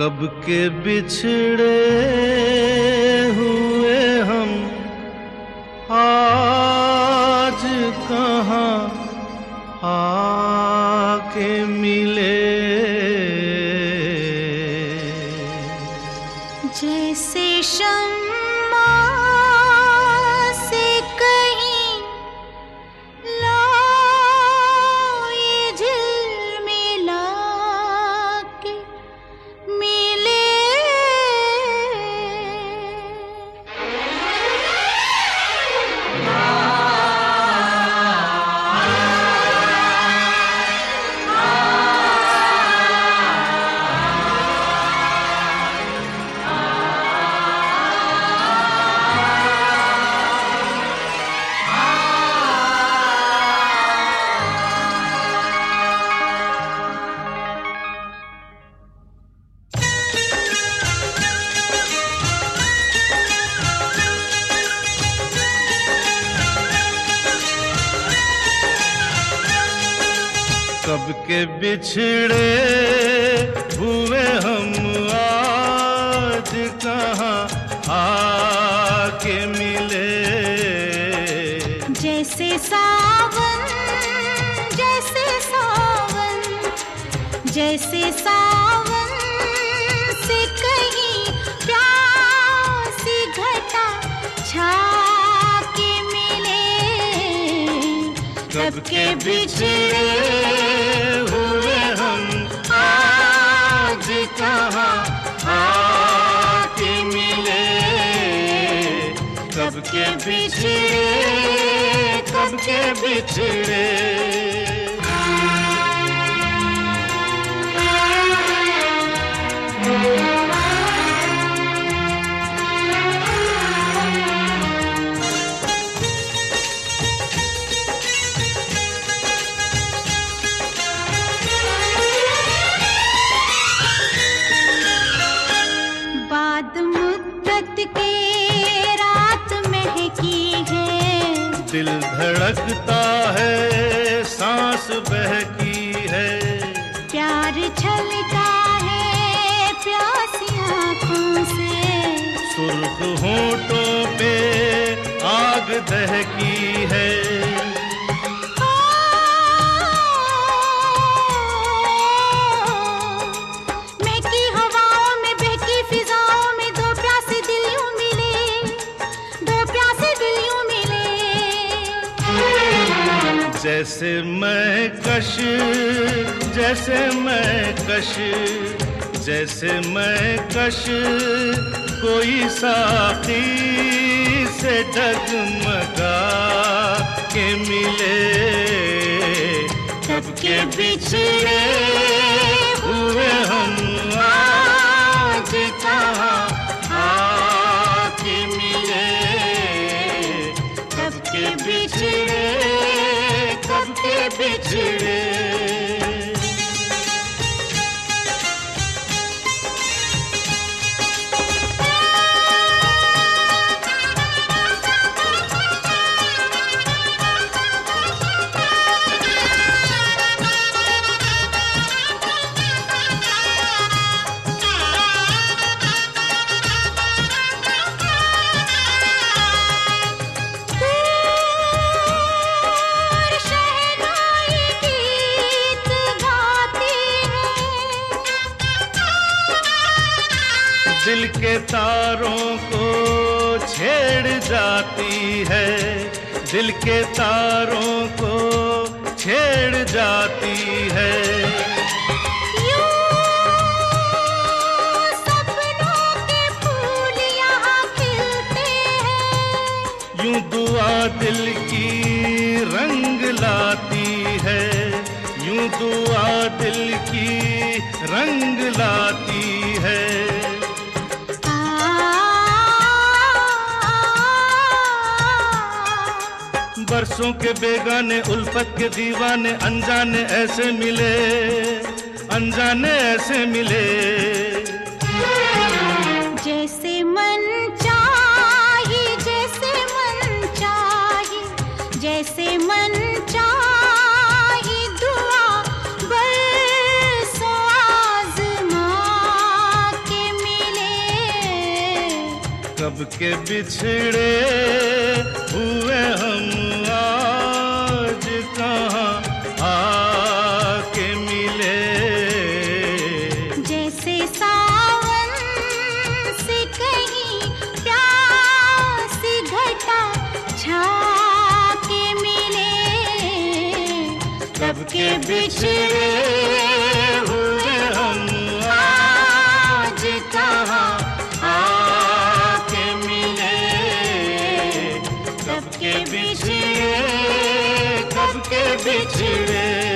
कब के बिछड़े हुए हम आज कहाँ आके मिले। जैसे शम्मा से कहीं लाए झिलमिला के मिले। कब के बिछड़े हुए हम आज कहाँ आके मिले। जैसे सावन जैसे सावन जैसे सावन से कहीं प्यासी घटा छा के मिले। कब के बिछड़े हुए हम आज कहाँ आके मिले। कब के बिछड़े कब के बिछड़े। बाद मुद्दत के रात महकी है। दिल धड़कता है सांस बहकी है। प्यार छलका है प्यासी आँखों से। सुर्ख होठों पे आग दहकी है। महकी हवाओं में बहकी फिजाओं में दो प्यासे दिल यूं मिले। दो प्यासे दिल यूं मिले। जैसे मैं कश जैसे मैं कश जैसे मैं कश कोई साथी से डगमगा के मिले। कब के बिछड़े हुए हम आज कहाँ आके मिले। कब के बिछड़े कब के बिछड़े। दिल के तारों को छेड़ जाती है। दिल के तारों को छेड़ जाती है। यूं सपनों के फूल यहाँ खिलते हैं। यूं दुआ दिल की रंग लाती है। यूं दुआ दिल की रंग लाती है। बरसों के बेगाने उल्फत के दीवाने अनजाने ऐसे मिले। अनजाने ऐसे मिले। जैसे मन चाही जैसे मन चाही जैसे मन चाही दुआ बरसों आज़मा के बिछड़े हुए हम आज कहाँ आके मिले। जैसे सावन से कहीं प्यासी घटा छा के मिले, कब के बिछड़े हुए हम आज कहाँ आके मिले। कब के बिछड़े, कब के बिछड़े।